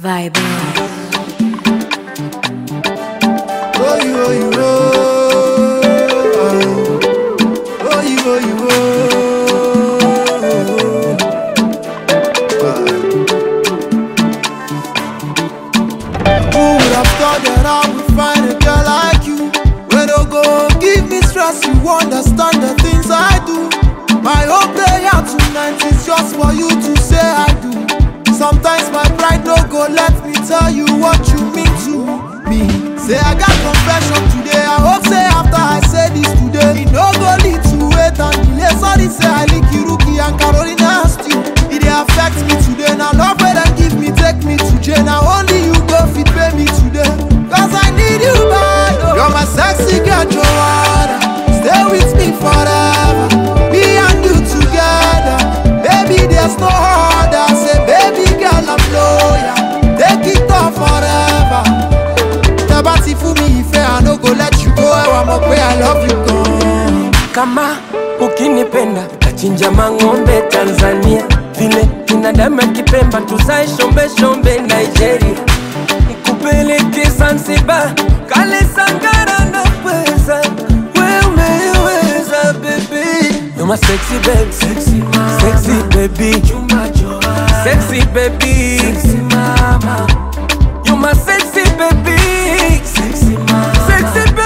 Vibe. Oh you, oh you, oh. Oh you, oh you, oh. Who would have thought that I would find a girl like you? When you go give me stress, you understand the things I do. My whole prayer tonight is just for you to say I do. Sometimes my pride no go let me tell you what you mean to me. Say I got confession today, I hope say after I say this today, it no go lead to wait and delay. Sorry say I link Iruki and Carolina still. It dey affect me today, now love where them give me, take me to jail. Now only you go fit pay me today, cause I need you bad. Oh. You're my sexy girl, Joanna. Stay with me forever, me and you together. Baby, there's no other. Say baby girl, I'm loyal. Take it off forever. Tabati for me, if I no go let you go, I'm up where I love you gone. Kama ukinipenda tachinja mang'ombe Tanzania, vile binadamu akipemba tuzae shombe shombe Nigeria, nikupeleke Zanzibar kale Sangara na pweza, wewe umeweza baby. You're my sexy baby, sexy mama, sexy baby, sexy baby, sexy mama. You're my sexy baby, sexy mama, sexy baby.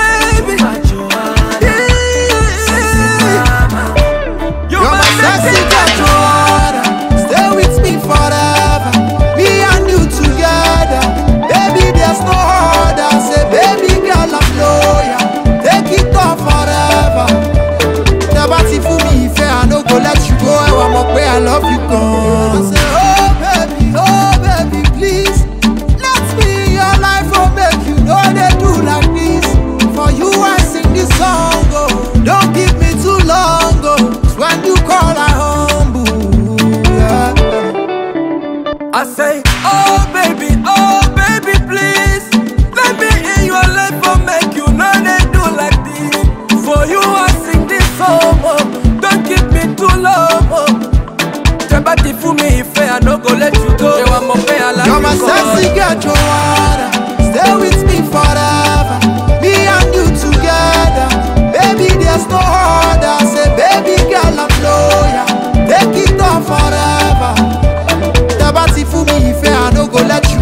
Sexy girl, Joanna. Stay with me forever, me and you together. Baby, there's no other. Say baby girl, I'm loyal. Take it off forever. Never see for me if I no go let you go. I'm up where I love you gone. I say oh baby, please let me in your life. Oh make you know they do like this. For you I sing this song. Oh, don't give me too long. Oh, when you call I humble, yeah. I say, oh baby, please let me in your life, for make you know they do like this. For you I sing this song, oh, don't keep me too long, oh. Jabati for me if I no go let you go. You want more pay, I like. You're my sexy girl, Joanna. Stay with me forever, me and you together. Baby, there's no other. Say baby girl, I'm loyal. Take it off forever. Tabati for me if I no go let you